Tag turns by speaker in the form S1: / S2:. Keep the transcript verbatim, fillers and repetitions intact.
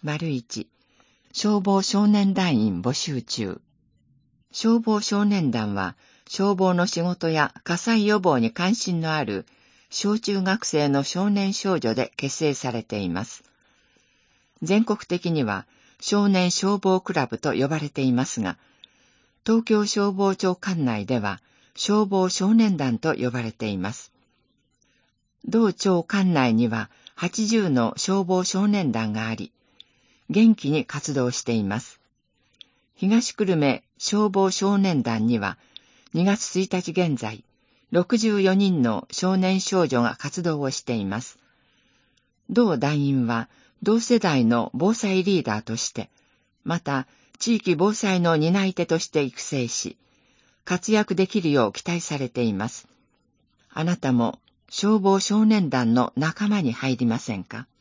S1: いち、消防少年団員募集中。消防少年団は、消防の仕事や火災予防に関心のある小中学生の少年少女で結成されています。全国的には少年消防クラブと呼ばれていますが、東京消防庁管内では消防少年団と呼ばれています。同庁管内にははちじゅうの消防少年団があり、元気に活動しています。東久留米消防少年団にはにがつついたち現在、ろくじゅうよにんの少年少女が活動をしています。同団員は同世代の防災リーダーとして、また地域防災の担い手として育成し、活躍できるよう期待されています。あなたも消防少年団の仲間に入りませんか？